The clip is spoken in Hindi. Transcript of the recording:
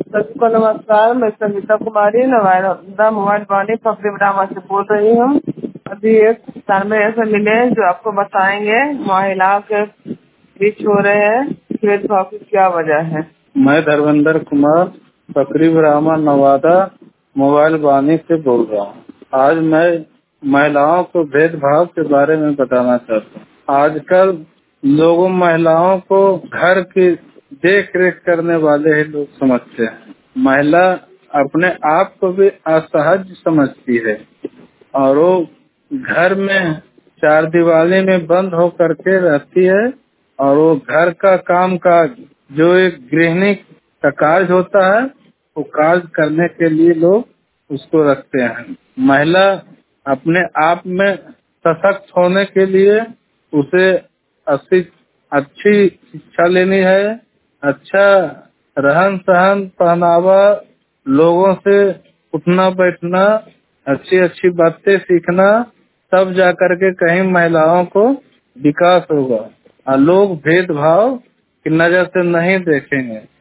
सबको नमस्कार। मैं संगीता कुमारी नवादा मोबाइल वाणी फकरी ब्राह्मण से बोल रही हूँ। अभी एक स्थान में ऐसे मिले जो आपको बताएंगे महिलाओं के बीच हो रहे हैं भेदभाव की क्या वजह है। मैं धर्मेंद्र कुमार फकरी ब्राह्मण नवादा मोबाइल वाणी से बोल रहा हूँ। आज मैं महिलाओं को भेदभाव के बारे में बताना चाहता हूँ। आजकल लोगों महिलाओं को घर की देख रेख करने वाले ही लोग समझते हैं। महिला अपने आप को भी असहज समझती है और वो घर में चार दीवारी में बंद होकर के रहती है और वो घर का काम काज जो एक गृहिणी का कार्य होता है वो कार्य करने के लिए लोग उसको रखते हैं। महिला अपने आप में सशक्त होने के लिए उसे अच्छी शिक्षा लेनी है, अच्छा रहन सहन पहनावा, लोगों से उठना बैठना, अच्छी अच्छी बातें सीखना, तब जाकर के कहीं महिलाओं को विकास होगा और लोग भेदभाव की नजर से नहीं देखेंगे।